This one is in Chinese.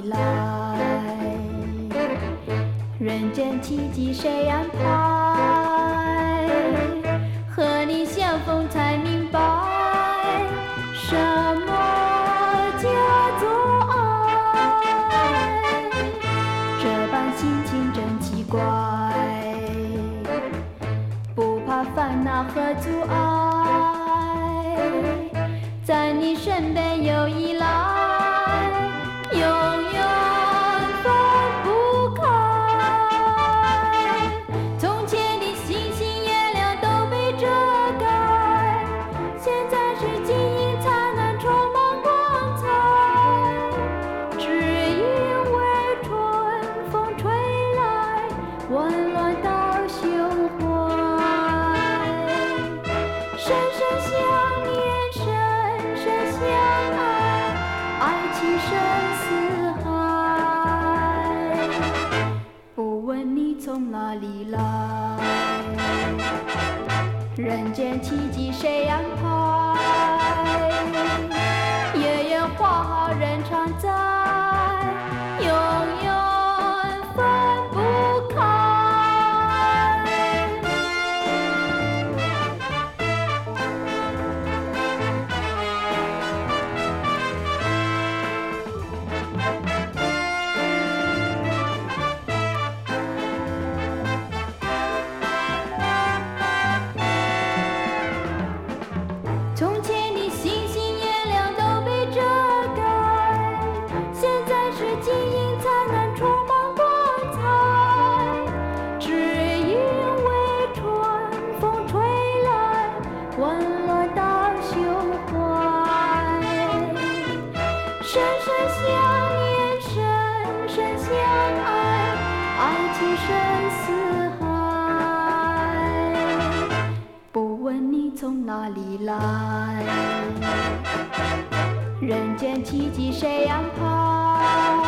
里来？人间奇迹谁安排？和你相逢才明白，什么叫做爱？这般心情真奇怪，不怕烦恼和阻碍，在你身边有依赖，永远分不开。从前的星星月亮都被遮盖，现在是晶莹灿烂充满光彩，只因为春风吹来，温暖到胸怀。深深相恋，深深相爱，爱情深似海。不问你从哪里来，人间奇迹谁安排？月圆花好人常在，永远分不开。从前的星星月亮都被遮盖，现在是晶莹灿烂充满光彩，只因为春风吹来，温暖到胸怀。深深相恋，深深相爱，爱情深似海。不问你从哪里来，人间奇迹谁安排？